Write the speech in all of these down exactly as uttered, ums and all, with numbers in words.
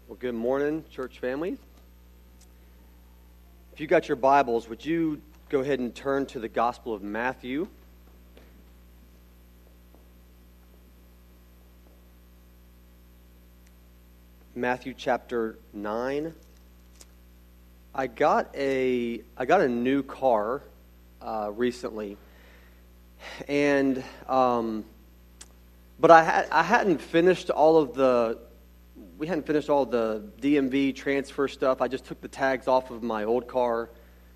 Well, good morning, church family. If you got your Bibles, would you go ahead and turn to the Gospel of Matthew? Matthew chapter nine. I got a I got a new car uh, recently, and um, but I had I hadn't finished all of the. We hadn't finished all the D M V transfer stuff. I just took the tags off of my old car,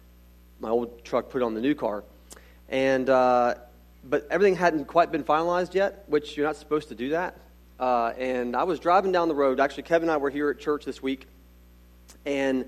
my old truck, put it on the new car. And, uh, but everything hadn't quite been finalized yet, which you're not supposed to do that. Uh, and I was driving down the road. Actually, Kevin and I were here at church this week. And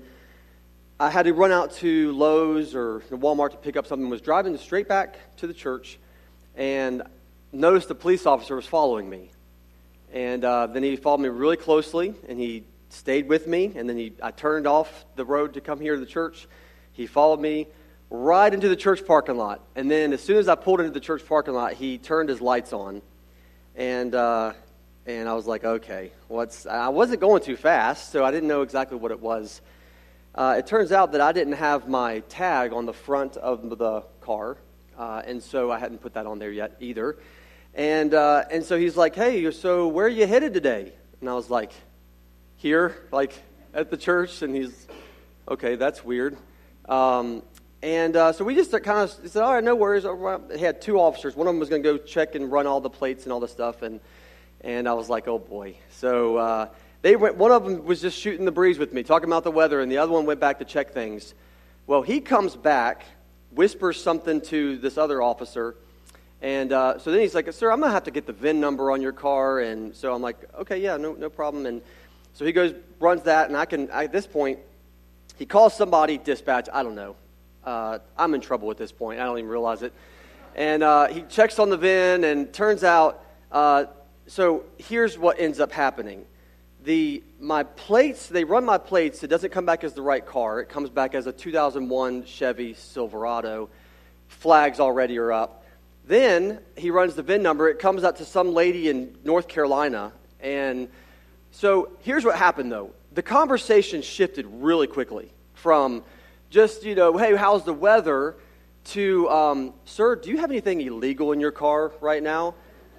I had to run out to Lowe's or Walmart to pick up something. I was driving straight back to the church and noticed the police officer was following me. And uh, then he followed me really closely, and he stayed with me. And then he, I turned off the road to come here to the church. He followed me right into the church parking lot. And then as soon as I pulled into the church parking lot, he turned his lights on. And uh, and I was like, okay, what's? I wasn't going too fast, so I didn't know exactly what it was. Uh, it turns out that I didn't have my tag on the front of the car, uh, and so I hadn't put that on there yet either. And uh, and so he's like, hey, so where are you headed today? And I was like, here, like at the church. And he's, okay, that's weird. Um, and uh, so we just kind of said, all right, no worries. He had two officers. One of them was going to go check and run all the plates and all the stuff. And and I was like, oh boy. So uh, they went. One of them was just shooting the breeze with me, talking about the weather, and the other one went back to check things. Well, he comes back, whispers something to this other officer. And uh, so then he's like, sir, I'm going to have to get the V I N number on your car. And so I'm like, okay, yeah, no no problem. And so he goes, runs that, and I can, at this point, he calls somebody, dispatch, I don't know. Uh, I'm in trouble at this point. I don't even realize it. And uh, he checks on the V I N, and turns out, uh, so here's what ends up happening. The my plates, they run my plates. It doesn't come back as the right car. It comes back as a two thousand one Chevy Silverado. Flags already are up. Then he runs the V I N number. It comes out to some lady in North Carolina. And so here's what happened, though. The conversation shifted really quickly from just, you know, hey, how's the weather, to, um, sir, do you have anything illegal in your car right now?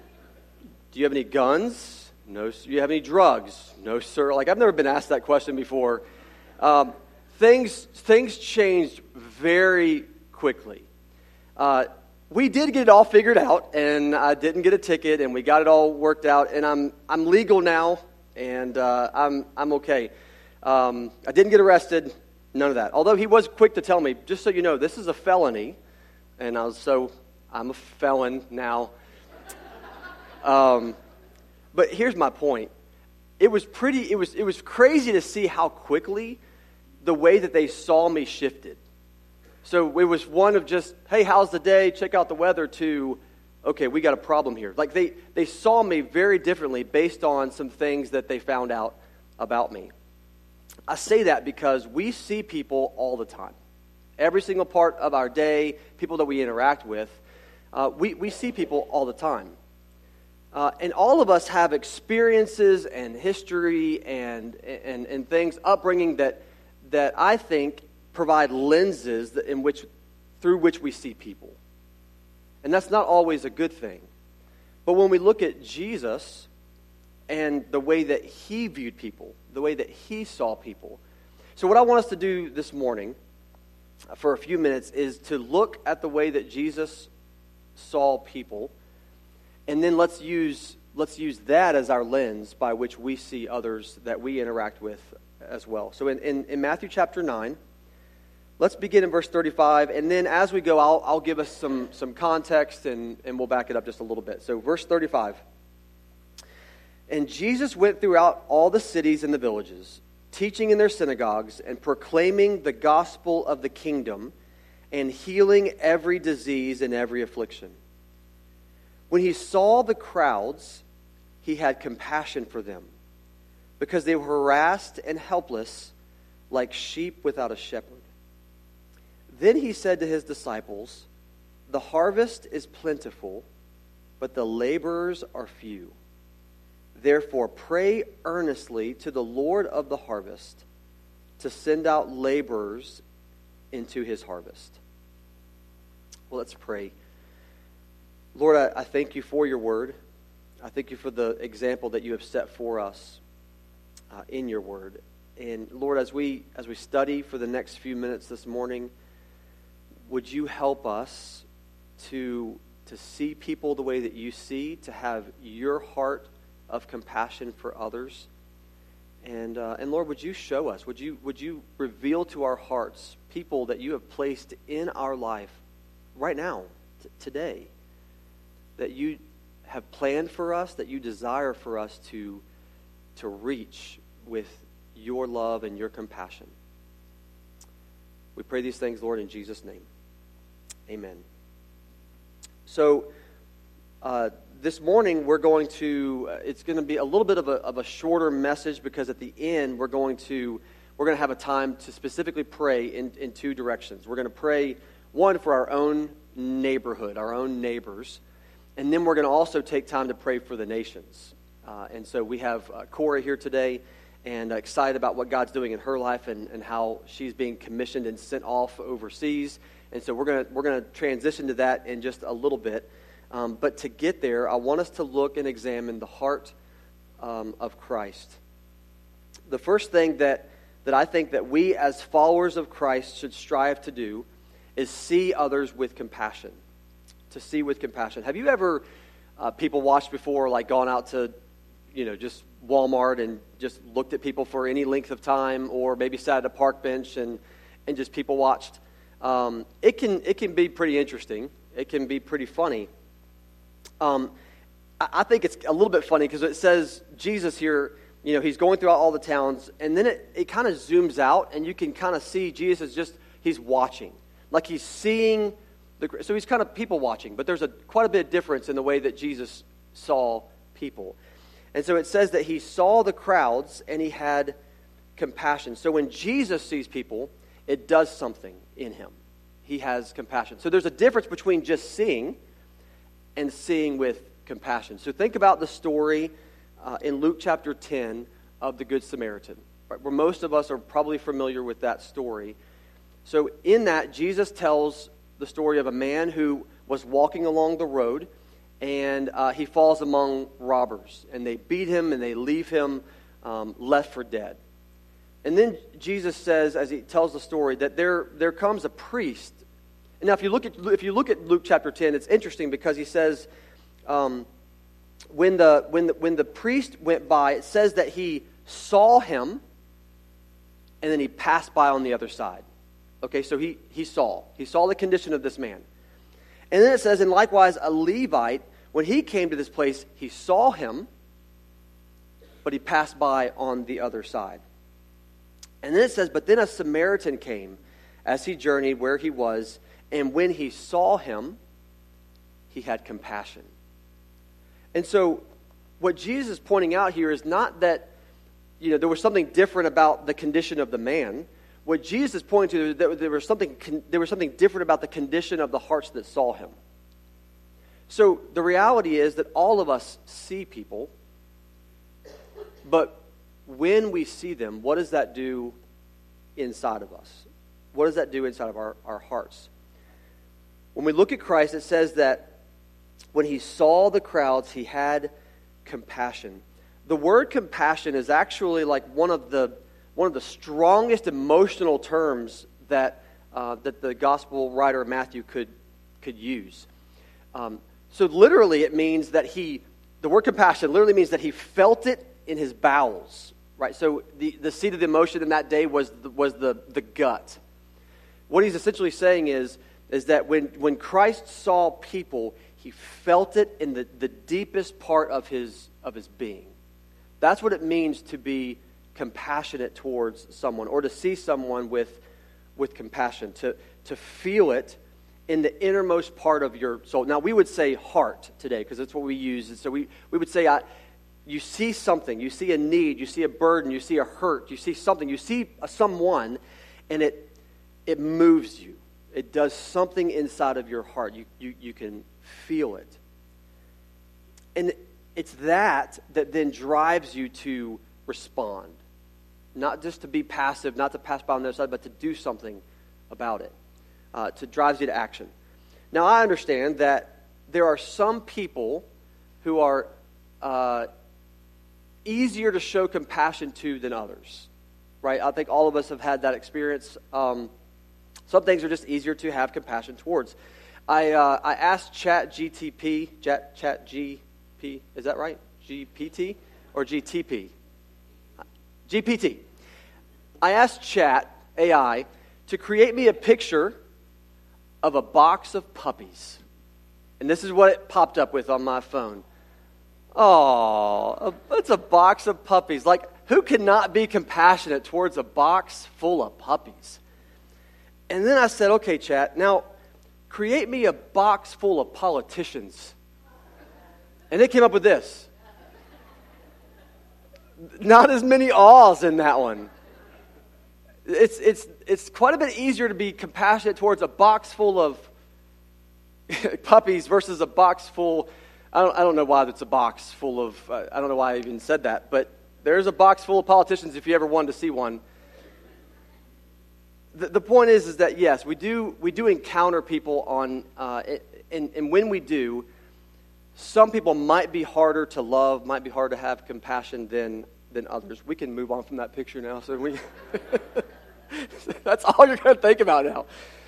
Do you have any guns? No. Do you have any drugs? No, sir. Like, I've never been asked that question before. Um, things, things changed very quickly. Uh We did get it all figured out, and I didn't get a ticket, and we got it all worked out, and I'm I'm legal now, and uh, I'm I'm okay. Um, I didn't get arrested, none of that. Although he was quick to tell me, just so you know, this is a felony, and I was so I'm a felon now. Um, but here's my point: it was pretty. It was it was crazy to see how quickly the way that they saw me shifted. So it was one of just, hey, how's the day? Check out the weather, to, okay, we got a problem here. Like they, they saw me very differently based on some things that they found out about me. I say that because we see people all the time. Every single part of our day, people that we interact with, uh, we, we see people all the time. Uh, and all of us have experiences and history and, and, and things, upbringing that that I think provide lenses in which, through which we see people. And that's not always a good thing. But when we look at Jesus and the way that he viewed people, the way that he saw people. So what I want us to do this morning for a few minutes is to look at the way that Jesus saw people, and then let's use let's use that as our lens by which we see others that we interact with as well. So in, in, in Matthew chapter nine, let's begin in verse thirty-five, and then as we go, I'll, I'll give us some, some context, and, and we'll back it up just a little bit. So verse thirty-five. And Jesus went throughout all the cities and the villages, teaching in their synagogues and proclaiming the gospel of the kingdom and healing every disease and every affliction. When he saw the crowds, he had compassion for them, because they were harassed and helpless like sheep without a shepherd. Then he said to his disciples, "The harvest is plentiful, but the laborers are few. Therefore, pray earnestly to the Lord of the harvest to send out laborers into his harvest. Well, let's pray. Lord, I, I thank you for your word. I thank you for the example that you have set for us uh, in your word. And Lord, as we as we study for the next few minutes this morning, would you help us to, to see people the way that you see, to have your heart of compassion for others? And uh, and Lord, would you show us, would you would you reveal to our hearts people that you have placed in our life right now, t- today, that you have planned for us, that you desire for us to, to reach with your love and your compassion. We pray these things, Lord, in Jesus' name. Amen. So, uh, this morning we're going to, uh, it's going to be a little bit of a, of a shorter message because at the end we're going to, we're going to have a time to specifically pray in, in two directions. We're going to pray, one, for our own neighborhood, our own neighbors, and then we're going to also take time to pray for the nations. Uh, and so we have uh, Cora here today, and uh, excited about what God's doing in her life and, and how she's being commissioned and sent off overseas. And so we're going to we're going to transition to that in just a little bit. Um, but to get there, I want us to look and examine the heart um, of Christ. The first thing that, that I think that we as followers of Christ should strive to do is see others with compassion. To see with compassion. Have you ever, uh, people watched before, like gone out to, you know, just Walmart and just looked at people for any length of time, or maybe sat at a park bench and, and just people watched? Um, it can it can be pretty interesting. It can be pretty funny. Um, I, I think it's a little bit funny because it says Jesus here, you know, he's going throughout all the towns, and then it, it kind of zooms out, and you can kind of see Jesus is just, he's watching. Like he's seeing, the, so he's kind of people watching, but there's a quite a bit of difference in the way that Jesus saw people. And so it says that he saw the crowds and he had compassion. So when Jesus sees people, it does something in him. He has compassion. So there's a difference between just seeing and seeing with compassion. So think about the story uh, in Luke chapter ten of the Good Samaritan, right, where most of us are probably familiar with that story. So in that, Jesus tells the story of a man who was walking along the road, and uh, he falls among robbers, and they beat him and they leave him um, left for dead. And then Jesus says, as he tells the story, that there there comes a priest. And now, if you look at if you look at Luke chapter ten, it's interesting because he says, um, when the when the when the priest went by, it says that he saw him, and then he passed by on the other side. Okay, so he he saw he saw the condition of this man, and then it says, and likewise a Levite, when he came to this place, he saw him, but he passed by on the other side. And then it says, but then a Samaritan came as he journeyed where he was, and when he saw him, he had compassion. And so what Jesus is pointing out here is not that, you know, there was something different about the condition of the man. What Jesus is pointing to is that there was something there was something different about the condition of the hearts that saw him. So the reality is that all of us see people, but when we see them, what does that do inside of us? What does that do inside of our, our hearts? When we look at Christ, it says that when he saw the crowds, he had compassion. The word compassion is actually like one of the one of the strongest emotional terms that uh, that the gospel writer Matthew could could use. Um, so literally, it means that he. The word compassion literally means that he felt it in his bowels. Right, so the, the seat of the emotion in that day was the, was the, the gut. What he's essentially saying is, is that when, when Christ saw people, he felt it in the, the deepest part of his of his being. That's what it means to be compassionate towards someone, or to see someone with with compassion, to, to feel it in the innermost part of your soul. Now, we would say heart today, because that's what we use. And so we, we would say, I, you see something, you see a need, you see a burden, you see a hurt, you see something, you see a, someone, and it it moves you. It does something inside of your heart. You you, you can feel it. And it's that that then drives you to respond. Not just to be passive, not to pass by on the other side, but to do something about it. Uh, to drives you to action. Now, I understand that there are some people who are uh, easier to show compassion to than others, right? I think all of us have had that experience. Um, some things are just easier to have compassion towards. I uh, I asked ChatGTP, Chat Chat G P, is that right? G P T or G T P? G P T. I asked Chat A I to create me a picture of a box of puppies. And this is what it popped up with on my phone. Oh, it's a box of puppies. Like, who cannot be compassionate towards a box full of puppies? And then I said, okay, Chat, now create me a box full of politicians. And it came up with this. Not as many awes in that one. It's it's it's quite a bit easier to be compassionate towards a box full of puppies versus a box full. I don't I don't know why it's a box full of. Uh, I don't know why I even said that, but there's a box full of politicians if you ever wanted to see one. The, the point is is that yes, we do we do encounter people on, uh, and and when we do, some people might be harder to love, might be harder to have compassion than than others. We can move on from that picture now. So we. That's all you're going to think about now.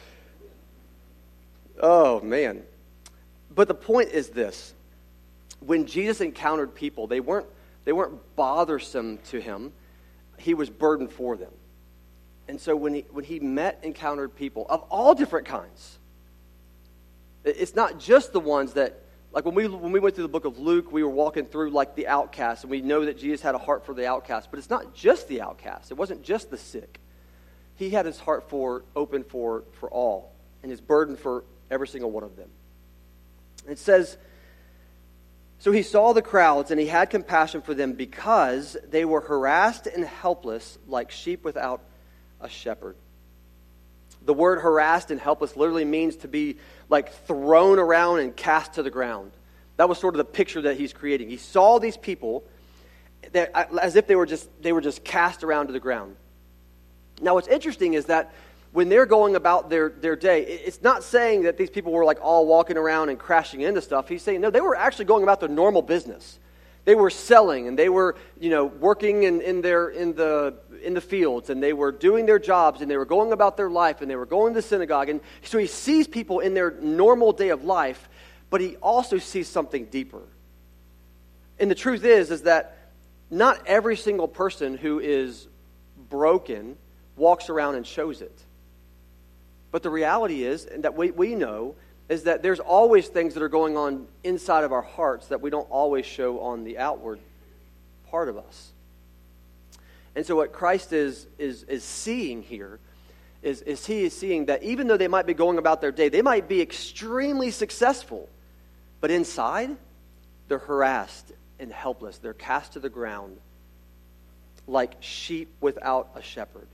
Oh, man. But the point is this. When Jesus encountered people, they weren't they weren't bothersome to him. He was burdened for them. And so when he when he met, encountered people of all different kinds, it's not just the ones that, like when we when we went through the book of Luke, we were walking through like the outcasts, and we know that Jesus had a heart for the outcasts, but it's not just the outcasts. It wasn't just the sick. He had his heart for open for, for all, and his burden for every single one of them. It says, so he saw the crowds, and he had compassion for them because they were harassed and helpless like sheep without a shepherd. The word harassed and helpless literally means to be like thrown around and cast to the ground. That was sort of the picture that he's creating. He saw these people that, as if they were just they were just cast around to the ground. Now, what's interesting is that when they're going about their, their day, it's not saying that these people were like all walking around and crashing into stuff. He's saying, no, they were actually going about their normal business. They were selling, and they were, you know, working in, in their in the in the fields, and they were doing their jobs, and they were going about their life, and they were going to the synagogue. And so he sees people in their normal day of life, but he also sees something deeper. And the truth is, is that not every single person who is broken walks around and shows it. But the reality is, and that we, we know, is that there's always things that are going on inside of our hearts that we don't always show on the outward part of us. And so what Christ is is is seeing here is, is he is seeing that even though they might be going about their day, they might be extremely successful, but inside, they're harassed and helpless. They're cast to the ground like sheep without a shepherd.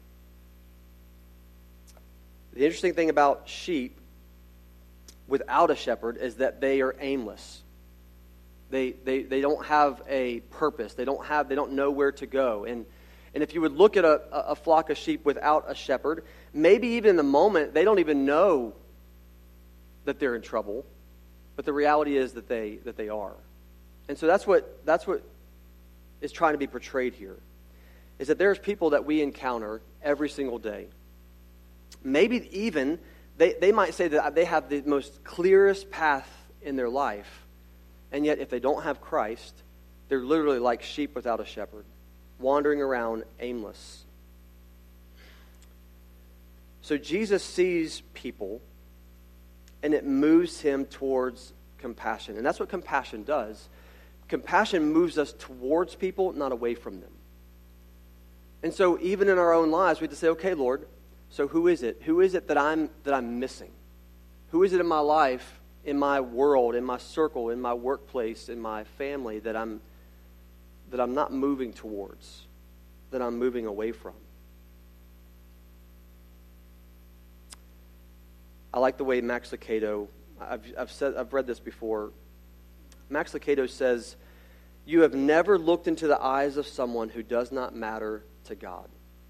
The interesting thing about sheep without a shepherd is that they are aimless. They they they don't have a purpose. They don't have they don't know where to go. And and if you would look at a, a flock of sheep without a shepherd, maybe even in the moment they don't even know that they're in trouble. But the reality is that they that they are. And so that's what that's what is trying to be portrayed here. Is that there's people that we encounter every single day. Maybe even they, they might say that they have the most clearest path in their life, and yet if they don't have Christ, they're literally like sheep without a shepherd, wandering around aimless. So Jesus sees people, and it moves him towards compassion. And that's what compassion does. Compassion moves us towards people, not away from them. And so even in our own lives, we have to say, okay, Lord, so who is it? Who is it that I'm that I'm missing? Who is it in my life, in my world, in my circle, in my workplace, in my family that I'm that I'm not moving towards, that I'm moving away from? I like the way Max Lucado, I've I've said I've read this before. Max Lucado says you have never looked into the eyes of someone who does not matter to God.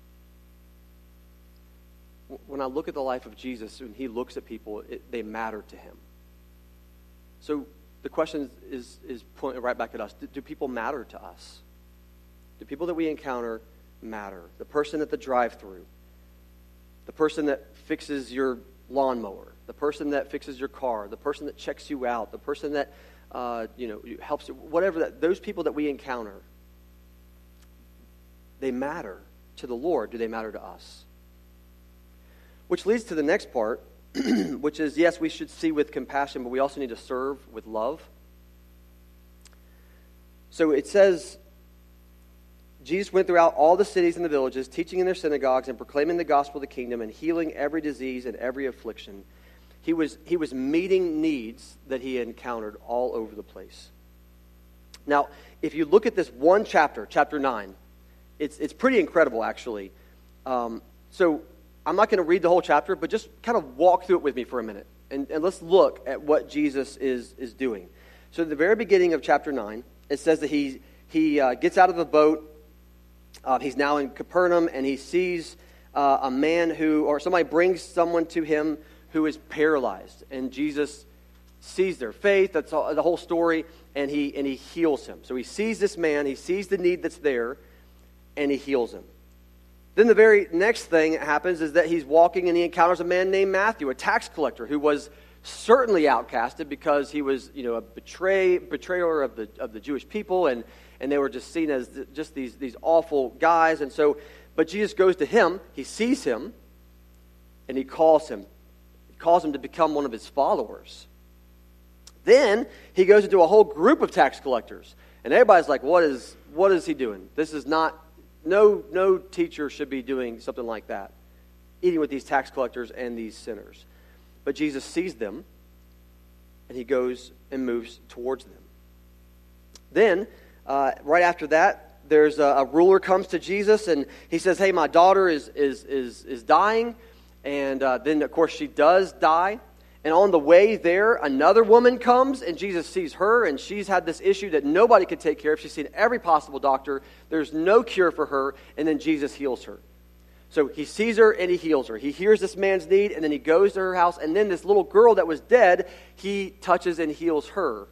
When I look at the life of Jesus, when he looks at people, it, they matter to him. So the question is, is pointed right back at us. Do, do people matter to us? Do people that we encounter matter? The person at the drive-thru, the person that fixes your lawnmower, the person that fixes your car, the person that checks you out, the person that uh, you know helps, whatever that. Those people that we encounter, they matter to the Lord. Do they matter to us? Which leads to the next part, which is, yes, we should see with compassion, but we also need to serve with love. So it says, Jesus went throughout all the cities and the villages, teaching in their synagogues and proclaiming the gospel of the kingdom and healing every disease and every affliction. He was, he was meeting needs that he encountered all over the place. Now, if you look at this one chapter, chapter nine, it's, it's pretty incredible, actually. Um, so... I'm not going to read the whole chapter, but just kind of walk through it with me for a minute. And, and let's look at what Jesus is, is doing. So at the very beginning of chapter nine, it says that he, he uh, gets out of the boat. Uh, he's now in Capernaum, and he sees uh, a man who, or somebody brings someone to him who is paralyzed. And Jesus sees their faith, that's all, the whole story, and he, and he heals him. So he sees this man, he sees the need that's there, and he heals him. Then the very next thing that happens is that he's walking and he encounters a man named Matthew, a tax collector who was certainly outcasted because he was, you know, a betray, betrayer of the of the Jewish people, and, and they were just seen as just these, these awful guys. And so, but Jesus goes to him, he sees him, and he calls him. He calls him to become one of his followers. Then he goes into a whole group of tax collectors, and everybody's like, what is what is he doing? This is not No, no teacher should be doing something like that, eating with these tax collectors and these sinners. But Jesus sees them, and he goes and moves towards them. Then, uh, right after that, there's a, a ruler comes to Jesus, and he says, hey, my daughter is is is, is dying. And uh, then, of course, she does die. And on the way there, another woman comes, and Jesus sees her, and she's had this issue that nobody could take care of. She's seen every possible doctor. There's no cure for her, and then Jesus heals her. So he sees her, and he heals her. He hears this man's need, and then he goes to her house, and then this little girl that was dead, he touches and heals her.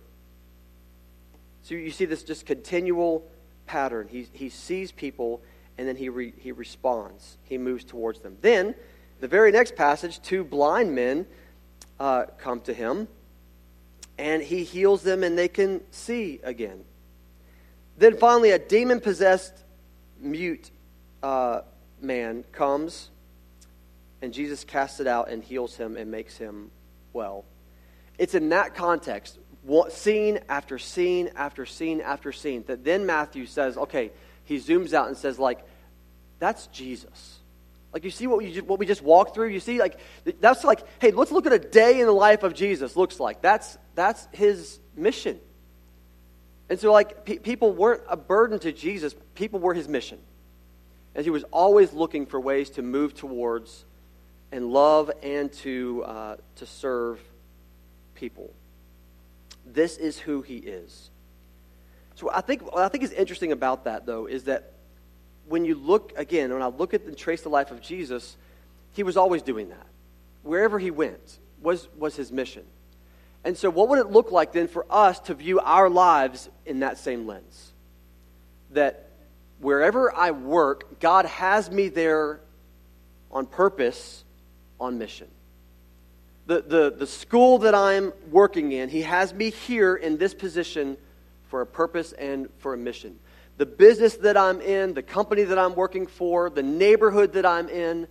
So you see this just continual pattern. He, he sees people, and then he, re, he responds. He moves towards them. Then, the very next passage, two blind men Uh, come to him, and he heals them, and they can see again. Then finally, a demon-possessed mute uh, man comes, and Jesus casts it out and heals him and makes him well. It's in that context, scene after scene after scene after scene, that then Matthew says, okay, he zooms out and says, like, that's Jesus. Like, you see what we, just, what we just walked through? You see, like, that's like, hey, let's look at a day in the life of Jesus looks like. That's that's his mission. And so, like, pe- people weren't a burden to Jesus. People were his mission. And he was always looking for ways to move towards and love and to uh, to serve people. This is who he is. So I think what I think is interesting about that, though, is that when you look, again, when I look at and trace the life of Jesus, he was always doing that. Wherever he went was, was his mission. And so what would it look like then for us to view our lives in that same lens? That wherever I work, God has me there on purpose, on mission. The, the, the school that I'm working in, he has me here in this position for a purpose and for a mission. The business that I'm in, the company that I'm working for, the neighborhood that I'm in,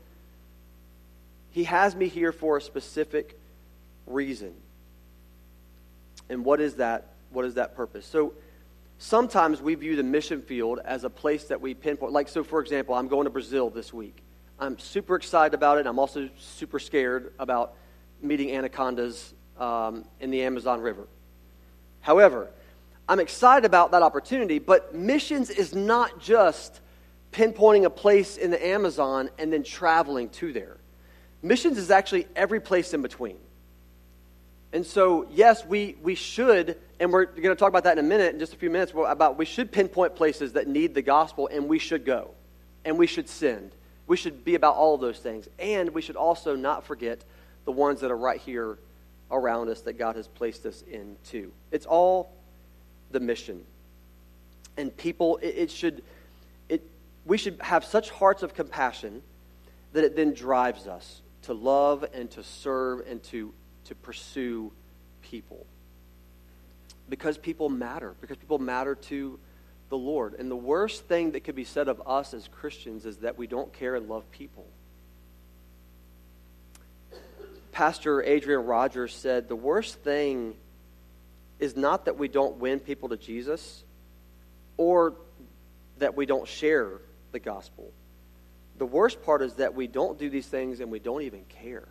he has me here for a specific reason. And what is that? What is that purpose? So sometimes we view the mission field as a place that we pinpoint. Like, so for example, I'm going to Brazil this week. I'm super excited about it. I'm also super scared about meeting anacondas um, in the Amazon River. However, I'm excited about that opportunity, but missions is not just pinpointing a place in the Amazon and then traveling to there. Missions is actually every place in between. And so, yes, we, we should, and we're going to talk about that in a minute, in just a few minutes, about we should pinpoint places that need the gospel, and we should go, and we should send. We should be about all of those things. And we should also not forget the ones that are right here around us that God has placed us into. It's all the mission. And people, it, it should, it we should have such hearts of compassion that it then drives us to love and to serve and to, to pursue people. Because people matter. Because people matter to the Lord. And the worst thing that could be said of us as Christians is that we don't care and love people. Pastor Adrian Rogers said, the worst thing is not that we don't win people to Jesus or that we don't share the gospel. The worst part is that we don't do these things and we don't even care.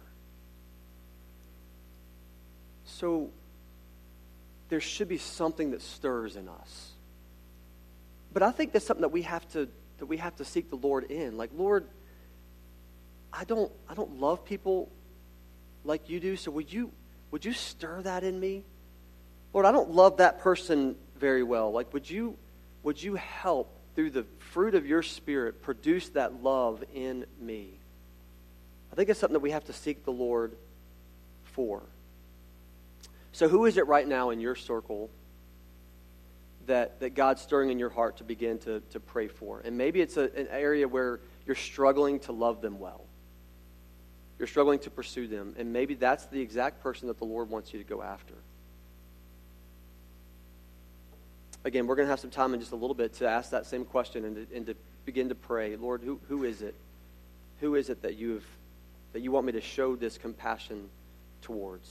So there should be something that stirs in us. But I think that's something that we have to that we have to seek the Lord in. Like, Lord, I don't I don't love people like you do, so would you would you stir that in me? Lord, I don't love that person very well. Like, would you would you help through the fruit of your Spirit produce that love in me? I think it's something that we have to seek the Lord for. So who is it right now in your circle that, that God's stirring in your heart to begin to, to pray for? And maybe it's a, an area where you're struggling to love them well. You're struggling to pursue them. And maybe that's the exact person that the Lord wants you to go after. Again, we're going to have some time in just a little bit to ask that same question and to, and to begin to pray. Lord, who, who is it? Who is it that you've that you want me to show this compassion towards?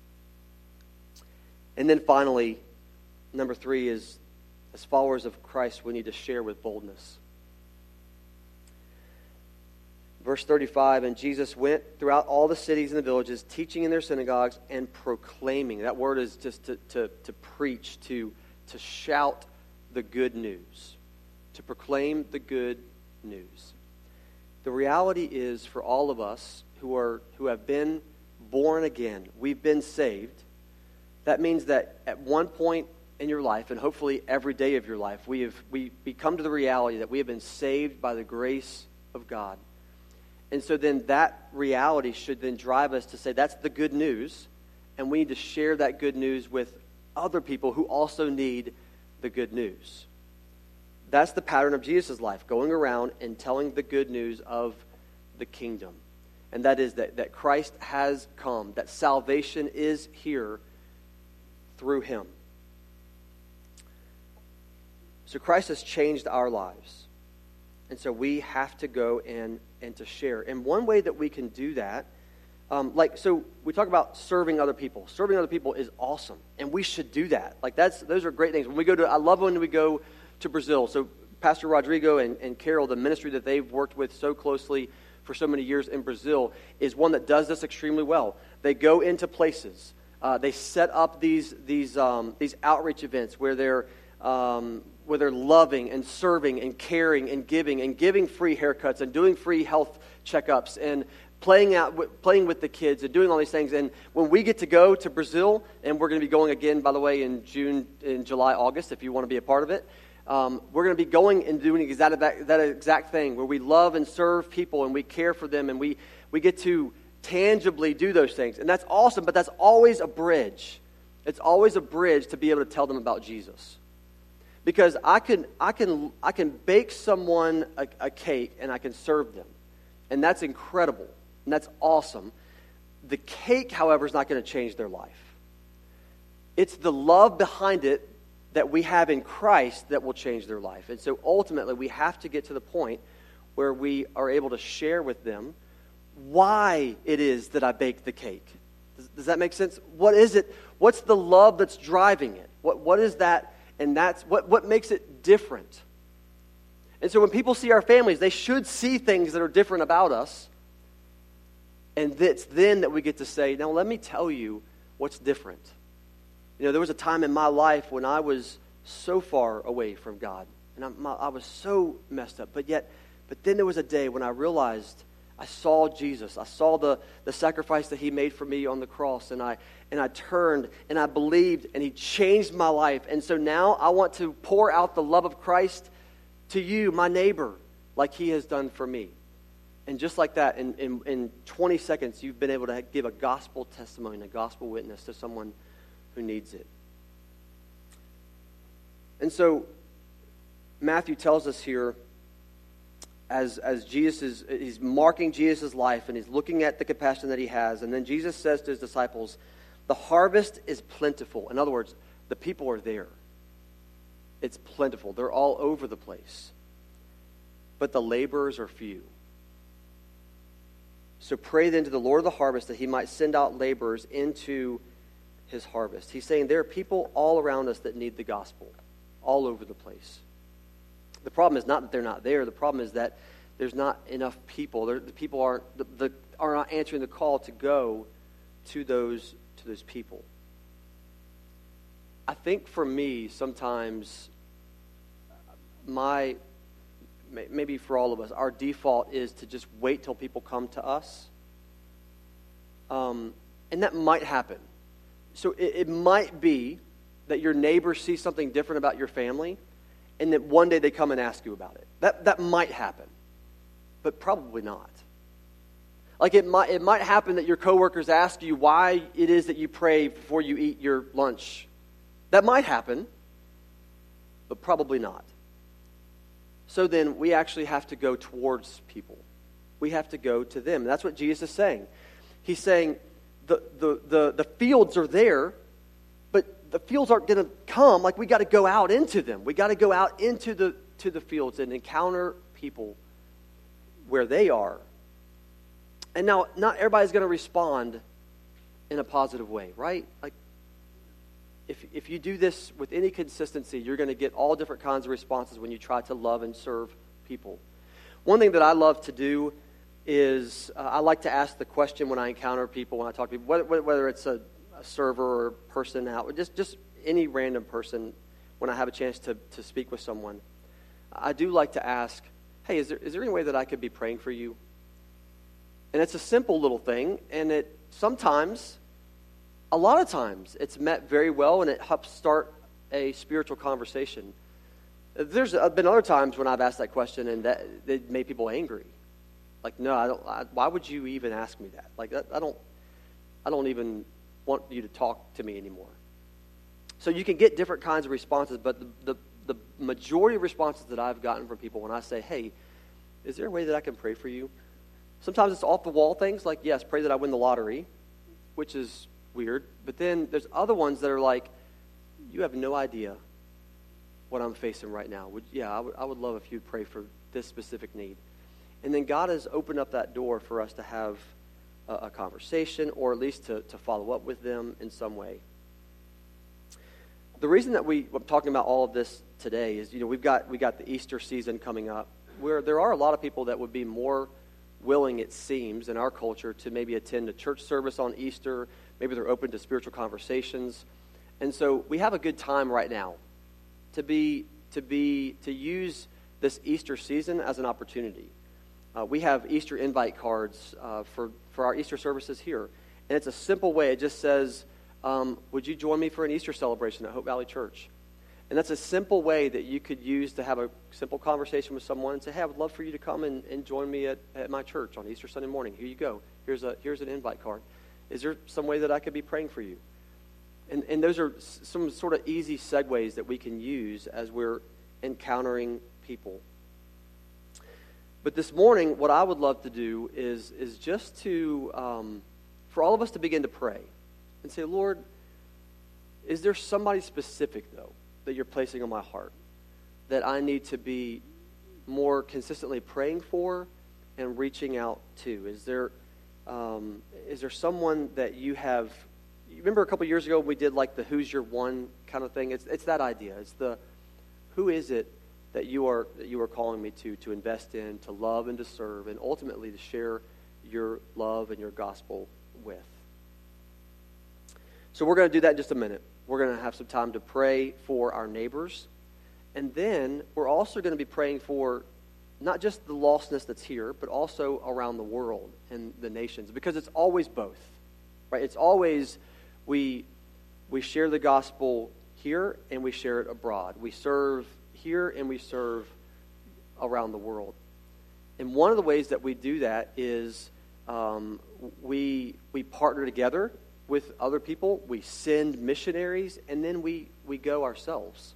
And then finally, number three is, as followers of Christ, we need to share with boldness. Verse thirty-five, and Jesus went throughout all the cities and the villages, teaching in their synagogues and proclaiming. That word is just to, to, to preach, to, to shout the good news, to proclaim the good news. The reality is, for all of us who are who have been born again, we've been saved. That means that at one point in your life, and hopefully every day of your life, we have we, we come to the reality that we have been saved by the grace of God. And so then that reality should then drive us to say, that's the good news, and we need to share that good news with other people who also need the good news. That's the pattern of Jesus' life, going around and telling the good news of the kingdom. And that is that, that Christ has come, that salvation is here through him. So Christ has changed our lives. And so we have to go and, and to share. And one way that we can do that, um, like, so we talk about serving other people. Serving other people is awesome. And we should do that. Like, that's those are great things. When we go to, I love when we go to Brazil. So Pastor Rodrigo and, and Carol, the ministry that they've worked with so closely for so many years in Brazil, is one that does this extremely well. They go into places. Uh, they set up these these um, these outreach events where they're um, where they're loving and serving and caring and giving and giving free haircuts and doing free health checkups and playing out playing with the kids and doing all these things. And when we get to go to Brazil, and we're going to be going again, by the way, in June, in July, August, if you want to be a part of it, um, we're going to be going and doing exactly that, that exact thing where we love and serve people and we care for them and we we get to tangibly do those things. And that's awesome, but that's always a bridge. It's always a bridge to be able to tell them about Jesus. Because I can I can I can bake someone a, a cake and I can serve them. And that's incredible. And that's awesome. The cake, however, is not going to change their life. It's the love behind it that we have in Christ that will change their life. And so ultimately we have to get to the point where we are able to share with them why it is that I baked the cake. Does, does that make sense? What is it? What's the love that's driving it? What What is that? And that's what, what makes it different. And so when people see our families, they should see things that are different about us. And it's then that we get to say, now let me tell you what's different. You know, there was a time in my life when I was so far away from God. And I, my, I was so messed up. But yet, but then there was a day when I realized I saw Jesus. I saw the, the sacrifice that he made for me on the cross, and I and I turned and I believed, and he changed my life. And so now I want to pour out the love of Christ to you, my neighbor, like he has done for me. And just like that, in, in, in twenty seconds, you've been able to give a gospel testimony, a gospel witness to someone who needs it. And so Matthew tells us here, as, as Jesus is, he's marking Jesus' life, and he's looking at the compassion that he has. And then Jesus says to his disciples, the harvest is plentiful. In other words, the people are there. It's plentiful. They're all over the place. But the laborers are few. So pray then to the Lord of the harvest that he might send out laborers into his harvest. He's saying there are people all around us that need the gospel, all over the place. The problem is not that they're not there. The problem is that there's not enough people. There, the people aren't the, the, are not answering the call to go to those to those people. I think for me, sometimes my maybe for all of us, our default is to just wait till people come to us. Um, and that might happen. So it, it might be that your neighbor sees something different about your family, and that one day they come and ask you about it. That that might happen, but probably not. Like it might it might happen that your coworkers ask you why it is that you pray before you eat your lunch. That might happen, but probably not. So then we actually have to go towards people. We have to go to them. And that's what Jesus is saying. He's saying the the the, the fields are there, but the fields aren't going to come. Like we got to go out into them. We got to go out into the to the fields and encounter people where they are. And now, not everybody's going to respond in a positive way, right? Like, if if you do this with any consistency, you're going to get all different kinds of responses when you try to love and serve people. One thing that I love to do is uh, I like to ask the question when I encounter people, when I talk to people, whether, whether it's a, a server or person out, just just any random person, when I have a chance to, to speak with someone, I do like to ask, hey, is there is there any way that I could be praying for you? And it's a simple little thing, and it sometimes, a lot of times, it's met very well, and it helps start a spiritual conversation. There's been other times when I've asked that question, and that it made people angry. Like, no, I don't. I, why would you even ask me that? Like, that, I don't. I don't even want you to talk to me anymore. So you can get different kinds of responses, but the the, the majority of responses that I've gotten from people when I say, "Hey, is there a way that I can pray for you?" Sometimes it's off-the-wall things like, yes, pray that I win the lottery, which is weird. But then there's other ones that are like, you have no idea what I'm facing right now. Would, yeah, I would, I would love if you'd pray for this specific need. And then God has opened up that door for us to have a, a conversation, or at least to, to follow up with them in some way. The reason that we, I'm talking about all of this today is, you know, we've got we got the Easter season coming up, where there are a lot of people that would be more willing, it seems, in our culture to maybe attend a church service on Easter. Maybe they're open to spiritual conversations. And so we have a good time right now to be to be to use this Easter season as an opportunity. Uh, we have Easter invite cards uh, for, for our Easter services here. And it's a simple way. It just says, um, would you join me for an Easter celebration at Hope Valley Church? And that's a simple way that you could use to have a simple conversation with someone and say, hey, I would love for you to come and, and join me at, at my church on Easter Sunday morning. Here you go. Here's a here's an invite card. Is there some way that I could be praying for you? And and those are some sort of easy segues that we can use as we're encountering people. But this morning, what I would love to do is is just to, um, for all of us to begin to pray and say, Lord, is there somebody specific, though, that you're placing on my heart that I need to be more consistently praying for and reaching out to? Is there um, is there someone that you have? You remember a couple years ago we did like the "Who's Your One" kind of thing. It's it's that idea. It's the who is it that you are that you are calling me to to invest in, to love and to serve, and ultimately to share your love and your gospel with. So we're going to do that in just a minute. We're going to have some time to pray for our neighbors. And then we're also going to be praying for not just the lostness that's here, but also around the world and the nations, because it's always both, right? It's always we we share the gospel here and we share it abroad. We serve here and we serve around the world. And one of the ways that we do that is um, we we partner together with other people. We send missionaries, and then we, we go ourselves.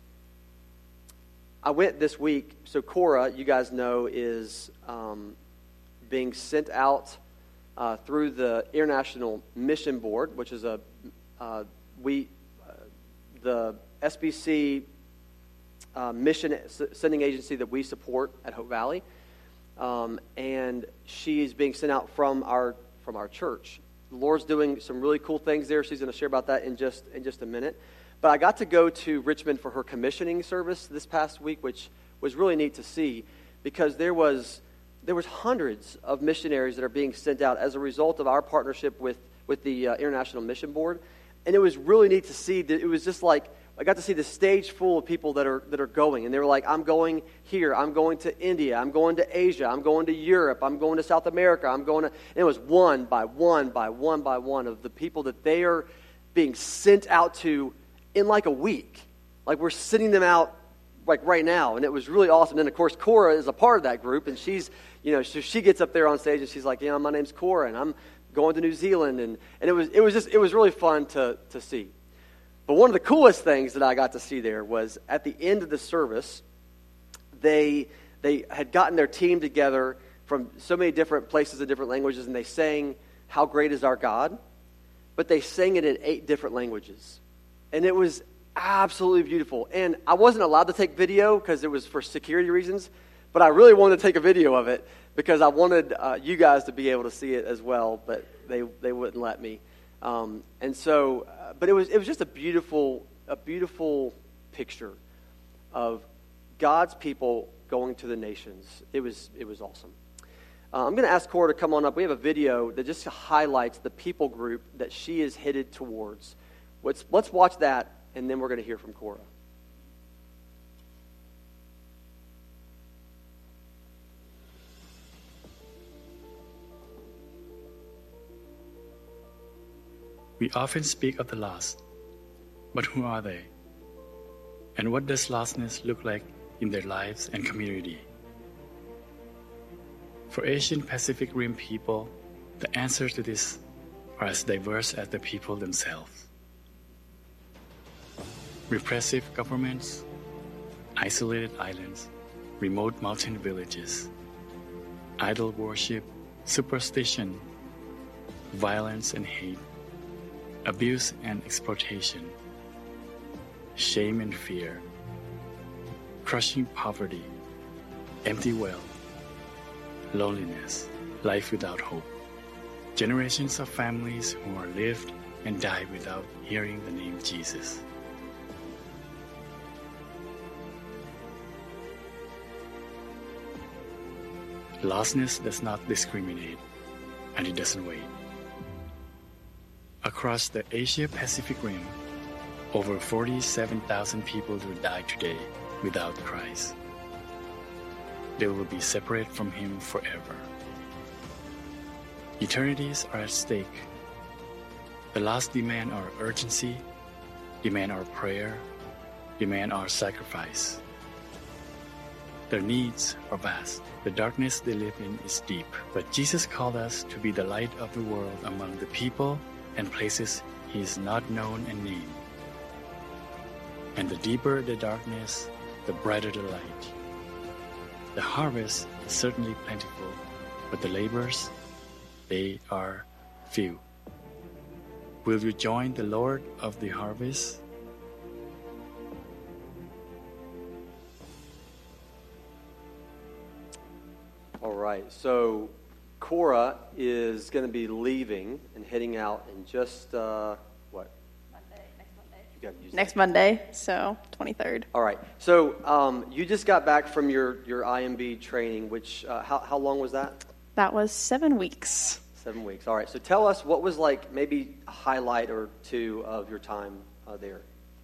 I went this week, so Cora, you guys know, is um, being sent out uh, through the International Mission Board, which is a uh, we uh, the S B C uh, mission s- sending agency that we support at Hope Valley, um, and she is being sent out from our from our church. The Lord's doing some really cool things there. She's going to share about that in just in just a minute. But I got to go to Richmond for her commissioning service this past week, which was really neat to see, because there was there was hundreds of missionaries that are being sent out as a result of our partnership with with the uh, International Mission Board, and it was really neat to see. That it was just like I got to see the stage full of people that are that are going, and they were like, "I'm going here. I'm going to India. I'm going to Asia. I'm going to Europe. I'm going to South America. I'm going to." And it was one by one by one by one of the people that they are being sent out to in like a week. Like we're sending them out like right now, and it was really awesome. And of course, Cora is a part of that group, and she's, you know, so she gets up there on stage and she's like, you know, my name's Cora, and I'm going to New Zealand, and, and it was it was just it was really fun to to see. But one of the coolest things that I got to see there was at the end of the service, they they had gotten their team together from so many different places and different languages, and they sang "How Great Is Our God," but they sang it in eight different languages. And it was absolutely beautiful. And I wasn't allowed to take video because it was for security reasons, but I really wanted to take a video of it because I wanted uh, you guys to be able to see it as well, but they they wouldn't let me. Um, and so, uh, but it was it was just a beautiful a beautiful picture of God's people going to the nations. It was it was awesome. Uh, I'm going to ask Cora to come on up. We have a video that just highlights the people group that she is headed towards. Let's, let's watch that, and then we're going to hear from Cora. We often speak of the lost, but who are they? And what does lostness look like in their lives and community? For Asian Pacific Rim people, the answers to this are as diverse as the people themselves. Repressive governments, isolated islands, remote mountain villages, idol worship, superstition, violence and hate, abuse and exploitation, shame and fear, crushing poverty, empty wealth, loneliness, life without hope, generations of families who are lived and died without hearing the name Jesus. Lostness does not discriminate, and it doesn't wait. Across the Asia-Pacific Rim, over forty-seven thousand people will die today without Christ. They will be separate from Him forever. Eternities are at stake. The lost demand our urgency, demand our prayer, demand our sacrifice. Their needs are vast. The darkness they live in is deep. But Jesus called us to be the light of the world among the people and places He is not known and named. And the deeper the darkness, the brighter the light. The harvest is certainly plentiful, but the laborers, they are few. Will you join the Lord of the harvest? All right, so Cora is going to be leaving and heading out in just, uh, what? Monday, next Monday. You gotta use Next that. Monday, so twenty-third. All right, so um, you just got back from your, your I M B training, which, uh, how, how long was that? That was seven weeks. Seven weeks. All right, so tell us what was like maybe a highlight or two of your time uh, there.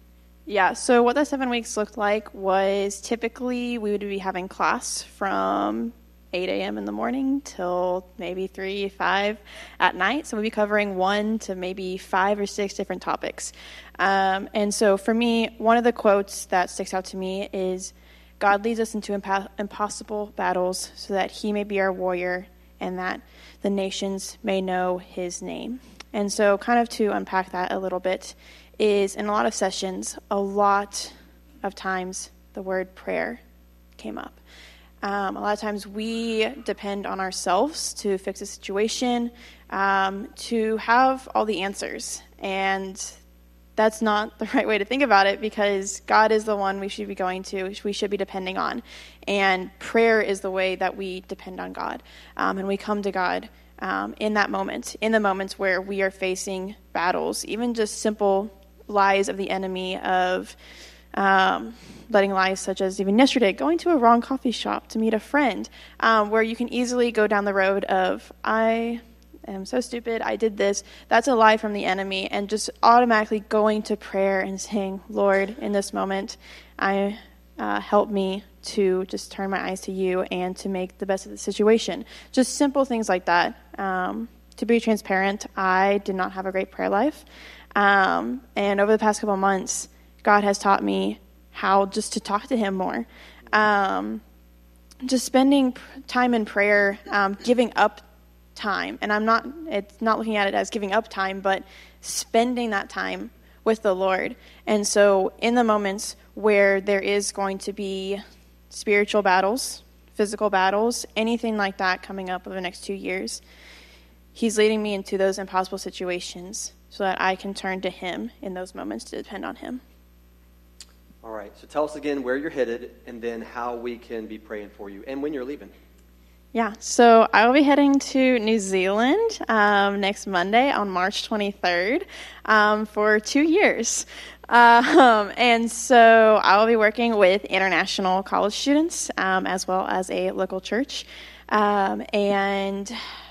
Yeah, so what the seven weeks looked like was typically we would be having class from eight a.m. in the morning till maybe three, five at night. So we'd be covering one to maybe five or six different topics. Um, and so for me, one of the quotes that sticks out to me is, God leads us into impa- impossible battles so that he may be our warrior and that the nations may know his name. And so kind of to unpack that a little bit is in a lot of sessions, a lot of times the word prayer came up. Um, a lot of times we depend on ourselves to fix a situation, um, to have all the answers. And that's not the right way to think about it, because God is the one we should be going to, we should be depending on. And prayer is the way that we depend on God. Um, and we come to God um, in that moment, in the moments where we are facing battles, even just simple lies of the enemy of um, letting lies such as even yesterday, going to a wrong coffee shop to meet a friend, um, where you can easily go down the road of, I am so stupid, I did this. That's a lie from the enemy, and just automatically going to prayer and saying, Lord, in this moment, I uh, help me to just turn my eyes to you and to make the best of the situation. Just simple things like that. Um, to be transparent, I did not have a great prayer life. Um, and over the past couple of months, God has taught me how just to talk to him more. Um, just spending time in prayer, um, giving up time. And I'm not, it's not looking at it as giving up time, but spending that time with the Lord. And so in the moments where there is going to be spiritual battles, physical battles, anything like that coming up over the next two years, he's leading me into those impossible situations so that I can turn to him in those moments to depend on him. All right, so tell us again where you're headed and then how we can be praying for you and when you're leaving. Yeah, so I will be heading to New Zealand um, next Monday on March twenty-third um, for two years. Um, and so I will be working with international college students um, as well as a local church. Um, and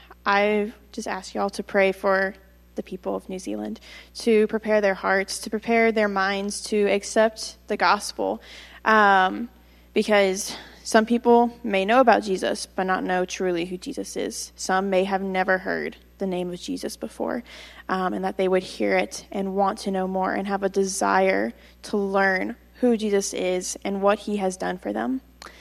I just ask y'all to pray for the people of New Zealand, to prepare their hearts, to prepare their minds to accept the gospel. Um, because some people may know about Jesus, but not know truly who Jesus is. Some may have never heard the name of Jesus before, um, and that they would hear it and want to know more and have a desire to learn who Jesus is and what he has done for them.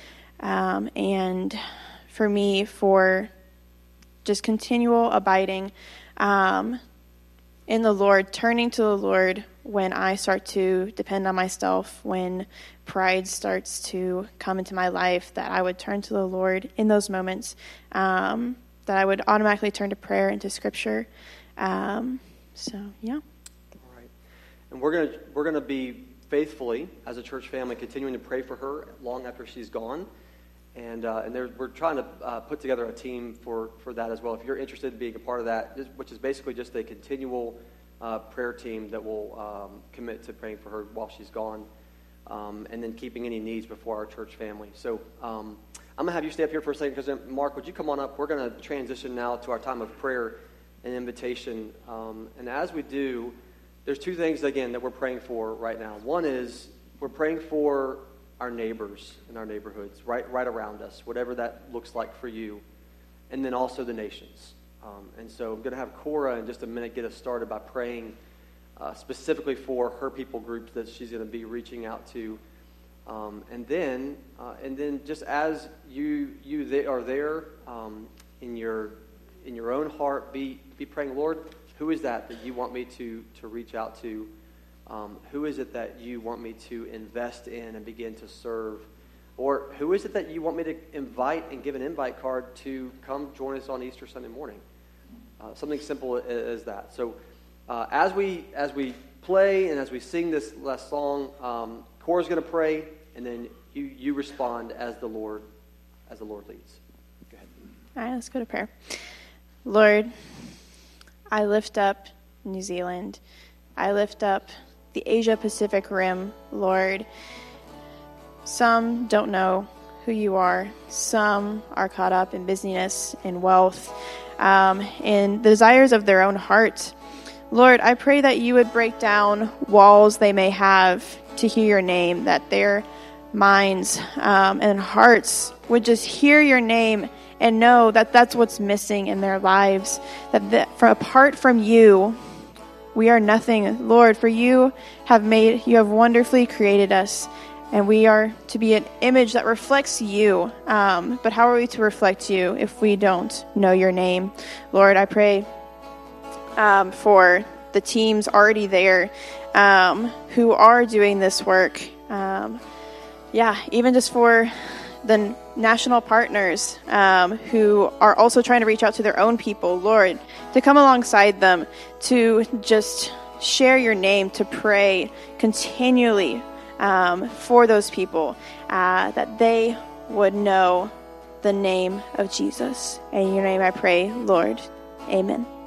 Um, and for me, for just continual abiding um, in the Lord, turning to the Lord when I start to depend on myself, when pride starts to come into my life, that I would turn to the Lord in those moments, um, that I would automatically turn to prayer and to Scripture. Um, so, yeah. All right. And we're going to we're gonna be faithfully, as a church family, continuing to pray for her long after she's gone. And uh, and there, we're trying to uh, put together a team for, for that as well. If you're interested in being a part of that, which is basically just a continual uh, prayer team that will um, commit to praying for her while she's gone, um, and then keeping any needs before our church family. So um, I'm going to have you stay up here for a second, because Mark, would you come on up? We're going to transition now to our time of prayer and invitation. Um, and as we do, there's two things, again, that we're praying for right now. One is we're praying for our neighbors in our neighborhoods, right right around us, whatever that looks like for you, and then also the nations. Um, and so I'm going to have Cora in just a minute get us started by praying uh, specifically for her people groups that she's going to be reaching out to. Um, and then uh, and then just as you you they are there um, in your in your own heart, be be praying, Lord, who is that that you want me to to reach out to? Um, who is it that you want me to invest in and begin to serve? Or who is it that you want me to invite and give an invite card to come join us on Easter Sunday morning? Uh, something simple as that. So uh, as we as we play and as we sing this last song, um, Cora's going to pray, and then you you respond as the Lord as the Lord leads. Go ahead. All right, let's go to prayer. Lord, I lift up New Zealand. I lift up the Asia Pacific Rim, Lord. Some don't know who you are. Some are caught up in busyness and wealth, um, in the desires of their own heart. Lord, I pray that you would break down walls they may have to hear your name, that their minds um, and hearts would just hear your name and know that that's what's missing in their lives, that the, for, apart from you, we are nothing. Lord, for you have made, you have wonderfully created us, and we are to be an image that reflects you. Um, but how are we to reflect you if we don't know your name? Lord, I pray um, for the teams already there um, who are doing this work. Um, yeah, even just for the national partners um, who are also trying to reach out to their own people, Lord, to come alongside them, to just share your name, to pray continually um, for those people, uh, that they would know the name of Jesus. In your name I pray, Lord. Amen.